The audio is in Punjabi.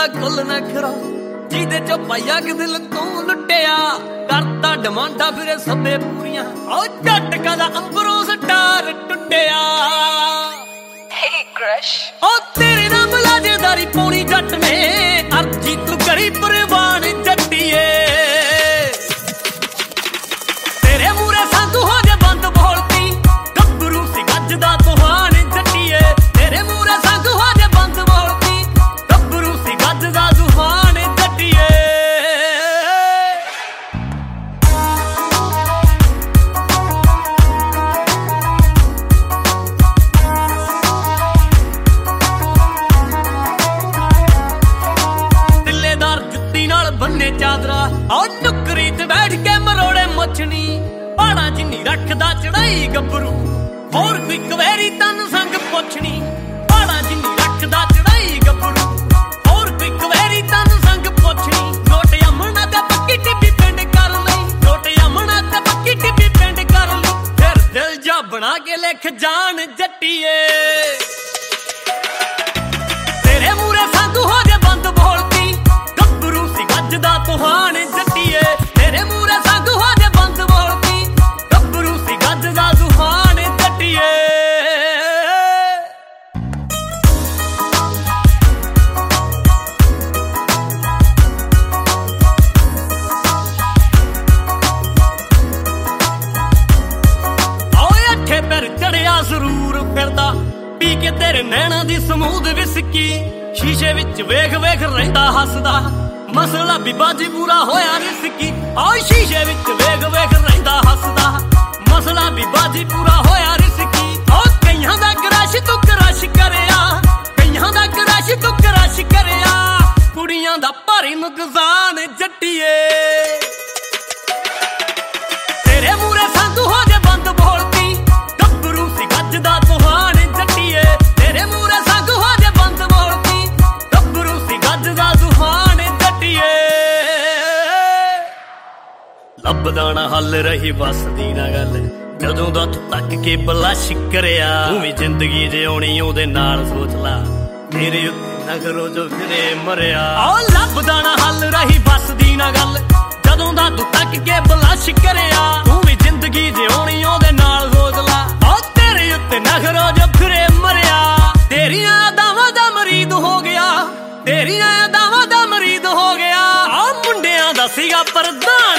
ਦਾ ਕੁੱਲ ਨਖਰਾ ਜਿਹਦੇ ਚੋਂ ਪਾਇਆ ਕਿ ਦਿਲ ਤੂੰ ਲੁੱਟਿਆ ਕਰਦਾ ਡਿਮਾਂਡਾਂ ਫਿਰੇ ਸਭੇ ਪੂਰੀਆਂ ਉਹ ਝਟਕਾ ਦਾ ਅੰਬਰੋਂ ਸਟਾਰ ਟੁੱਟਿਆ Hey crush ਉਹ ਤੇਰੇ ਨਾਲ ਮਲਾਜੇਦਾਰੀ ਪੌਣੀ ਜੱਟ ਨੇ ਅਰਜੀ ਤੂੰ ਕਰੀ ਪ੍ਰਵਾਨ ਜੱਟੀਏ ਤੇਰੇ ਮੂਰੇ ਸੰਗ ਹੋ ਜੇ ਬੰਦ ਬੋਲਤੀ ਗੱਭਰੂ ਸੀ ਗੱਜ ਦਾ ਤੂਹਾਨ ਜੱਟੀਏ ਤੇਰੇ ਮੂਰੇ ਸੰਗ ਹੋ ਜੇ ਬੰਦ ਬੋਲਤੀ ਗੱਭਰੂ ਸੀ ਗੱਜ ਦਾ ਤੂਹਾਨ ਜੱਟੀਏ ਬੰਨੇ ਚਾਦਰਾ ਉਹ ਨੁਕਰੀ ਤੇ ਬੈਠ ਕੇ ਮਰੋੜੇ ਮੁੱਛਣੀ ਪਹਾੜਾਂ ਜਿੰਨੀ ਰੱਖਦਾ ਚੜਾਈ ਗੱਭਰੂ ਹੋਰ ਕੋਈ ਕਵੇਰੀ ਤਨ ਸੰਗ ਪੁੱਛਣੀ ਪਹਾੜਾਂ ਜਿੰਨੀ ਰੱਖਦਾ ਚੜਾਈ ਗੱਭਰੂ ਹੋਰ ਕੋਈ ਕਵੇਰੀ ਤਨ ਸੰਗ ਪੁੱਛਣੀ ਨੋਟ ਅਮਣਾ ਤੇ ਪੱਕੀ ਟਿੱਬੀ ਪਿੰਡ ਕਰ ਲਈ ਨੋਟ ਅਮਣਾ ਤੇ ਪੱਕੀ ਟਿੱਬੀ ਪਿੰਡ ਕਰ ਲਈ ਫਿਰ ਦਿਲ ਜਾ ਬਣਾ ਕੇ ਲਿਖ ਜਾਣ ਜੱਟੀਏ ਤੇਰੇ ਮੂਰੇ ਸੰਗ ਹੋ ਜੇ ਬੰਦ ਬੋਲਤੀ ਗੱਭਰੂ ਸੀ ਗੱਜ ਦਾ ਤੂਹਾਨ ਜੱਟੀਏ ਤੇਰੇ ਮੂਰੇ ਸੰਗ ਹੋ ਜੇ ਬੰਦ ਬੋਲਤੀ ਗੱਭਰੂ ਸੀ ਗੱਜ ਦਾ ਤੂਹਾਨ ਜੱਟੀਏ ਓਏ ਅੱਠੇ ਪੈਰ ਚੜਿਆ ਜ਼ਰੂਰ ਫਿਰਦਾ ਪੀ ਕੇ ਤੇਰੇ ਨੈਣਾ ਦੀ ਸਮੂਦ ਵਿਸਕੀ ਸ਼ੀਸ਼ੇ ਵਿੱਚ ਵੇਖ ਵੇਖ ਰਹਿੰਦਾ ਹੱਸਦਾ ਮਸਲਾ ਵੀ ਬਾਜੀ ਪੂਰਾ ਹੋਇਆ ਰਿਸਕੀ ਓਏ ਸ਼ੀਸ਼ੇ ਵਿੱਚ ਵੇਖ ਵੇਖ ਰਹਿੰਦਾ ਹੱਸਦਾ ਮਸਲਾ ਵੀ ਬਾਜੀ ਪੂਰਾ ਹੋਇਆ ਰਿਸਕੀ ਓ ਕਈਆਂ ਦਾ ਕ੍ਰਸ਼ ਤੂੰ ਕ੍ਰਸ਼ ਕਰਿਆ ਕਈਆਂ ਦਾ ਕ੍ਰਸ਼ ਤੂੰ ਕ੍ਰਸ਼ ਕਰਿਆ ਕੁੜੀਆਂ ਦਾ ਭਾਰੀ ਨੁਕਸਾਨ ਜੱਟੀਏ ਤੇਰੇ ਮੂਰੇ ਸੰਗ ਹੋ ਜੇ ਬੰਦ ਬੋਲਤੀ ਗੱਭਰੂ ਸੀ ਗੱਜ ਦਾ ਤੂਹਾਨ ਜੱਟੀਏ ਤੇਰੇ ਮੂਰੇ ਸੰਗ ਹੋ ਜੇ ਬੰਦ ਬੋਲਤੀ ਗੱਭਰੂ ਸੀ ਗੱਜ ਦਾ ਤੂਹਾਨ ਜੱਟੀਏ ਲੱਭਦਾ ਨਾ ਹੱਲ ਰਹੀ ਵਸਦੀ ਨਾ ਗੱਲ ਜਦੋਂ ਦਾ ਤੂੰ ਤੱਕ ਕੇ ਬਲਸ਼ ਕਰਿਆ ਤੂੰ ਵੀ ਜ਼ਿੰਦਗੀ ਜਿਉਣੀ ਉਹਦੇ ਨਾਲ ਸੋਚ ਲਾ ਮੇਰੇ ਉੱਤੇ ਨਗਰੋ ਜੋ ਫਿਰੇ ਮਰਿਆ ਓ ਲੱਭਦਾ ਨਾ ਹੱਲ ਰਹੀ ਵਸਦੀ ਨਾ ਗੱਲ ਜਦੋਂ ਦਾ ਤੂੰ ਤੱਕ ਕੇ ਬਲਸ਼ ਕਰਿਆ ਤੂੰ ਵੀ ਜ਼ਿੰਦਗੀ ਜਿਉਣੀ ਉਹਦੇ ਨਾਲ ਸੋਚ ਲਾ ਓ ਤੇਰੇ ਉੱਤੇ ਨਗਰੋ ਜੋ ਫਿਰੇ ਮਰਿਆ ਤੇਰੀਆਂ ਅਦਾਵਾਂ ਦਾ ਮਰੀਦ ਹੋ ਗਿਆ ਤੇਰੀਆਂ ਅਦਾਵਾਂ ਦਾ ਮਰੀਦ ਹੋ ਗਿਆ ਆ ਮੁੰਡਿਆਂ ਦਾ ਸੀਗਾ ਪਰਦਾ